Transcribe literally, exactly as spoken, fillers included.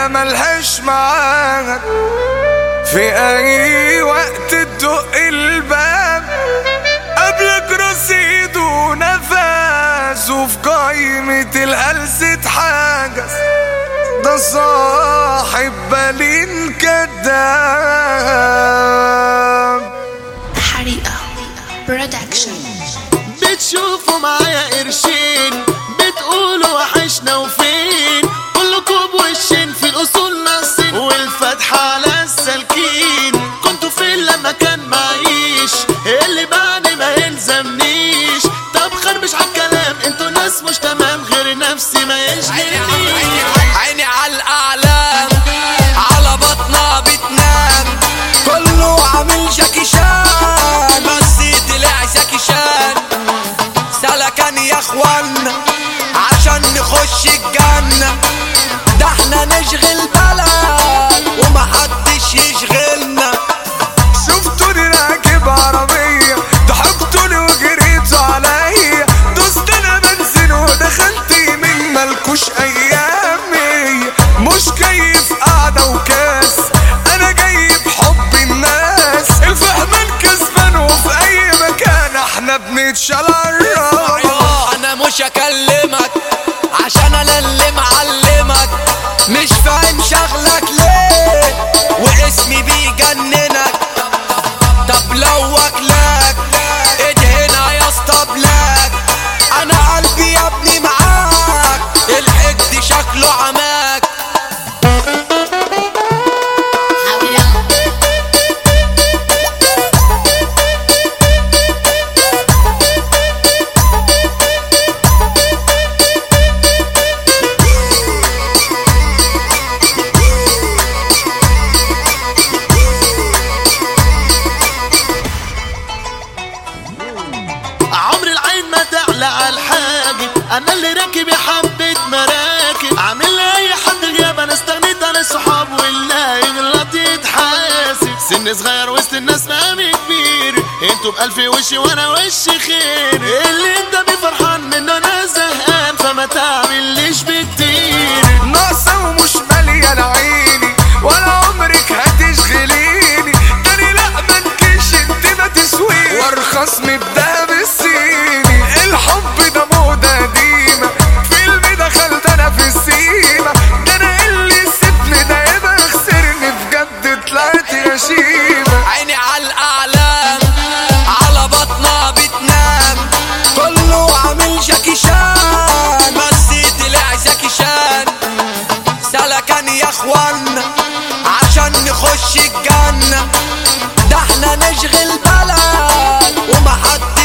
هي ملهاش معاك، في اي وقت تدق الباب قبلك رصيد ونفس، وفي قايمة الهلس اتحجز، ده صاحب بالين كداب. حريقة برودكشن. بتشوفوا معايا قرشين بتقولوا وحشنا وفين، كلكوا بوشين في الاصول ناصين والفتحة على السالكين. كنتوا فين لما كان معيش اللي بعد ما يلزمنيش؟ طب خربش عالكلام انتوا ناس مش تمام، غير نفسي ما يشغلنيش. عيني على الاعلام على بطنها بتنام، كله عامل جاكي شان بس طلع زكي شان. سلكان يا اخوانا عشان نخش الجنة، ده احنا نشغل بلد ومحدش يشغلنا. شفتوني راكب عربية ضحكتوني وجريتوا عليا، دوست انا بنزين ودخلت يمين ملكوش ايامي. مش كيف قعدة وكاس، انا جاي بحب الناس، الفهمان كسبان وفي اي مكان احنا بنتشلرب. انا مش اكلمك عشان انا اللي معلمك، مش فاهم شغلك ليه واسمي بيجننك. طب لو واكلك ادهنا يا اسطى بلاك، انا قلبي يا ابني معاك، الحقد شكله عماك. انا اللي راكب يا حبة مراكب، عامل لي اي حد غياب، انا استغنيت عن الصحاب واللي يغلط يتحاسب. سن صغير وسط الناس مقامي كبير، انتوا بألف وش وانا وش خير. اللي انت بفرحان منه انا زهقان، فما تعمليش بكتير. ناقصة ومش مالية عيني ولا عمرك هتشغليني، تاني لا منكش انت ما تسويني، وارخص من الدهب الصيني. الحب ده موضة قديمة، فيلم دخلت انا في السيما، ده انا اللي سيبني ده يبقى خسرني، بجد طلعت غشيمة. عيني على الاعلام على بطنها بتنام، كله عامل جاكي شان بس طلع زكي شان. سلكان يا اخوانا عشان نخش الجنة، ده احنا نشغل بلد ومحدش